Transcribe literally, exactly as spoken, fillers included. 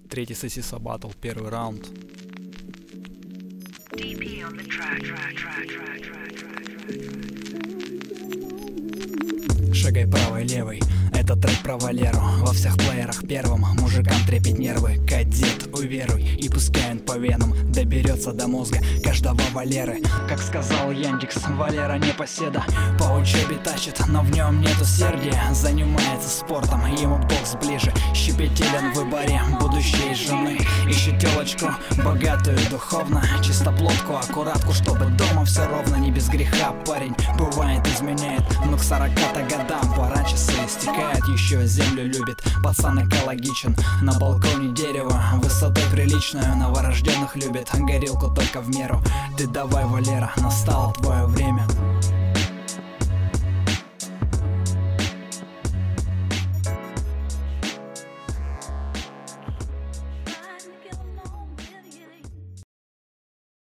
Третий Сосиса Батл, первый раунд. Шагай правой, левой, это трек про Валеру. Во всех плеерах первым мужикам трепет нервы. Кадет, уверуй, и пускай он по венам доберется до мозга каждого Валеры. Как сказал Яндекс, Валера не поседа, по учебе тащит, но в нем нету сердия. Занимается спортом, ему бокс ближе, щепетилен в выборе будущей жены. Ищет телочку, богатую духовно, чистоплотку, аккуратку, чтобы дома все ровно. Не без греха парень, бывает изменяет, но к сорока-то годам пора, часы истекают. Еще землю любит, пацан экологичен, на балконе дерево, высотой приличную, новорожденных любит, горилку только в меру. Ты давай, Валера, настало твое время.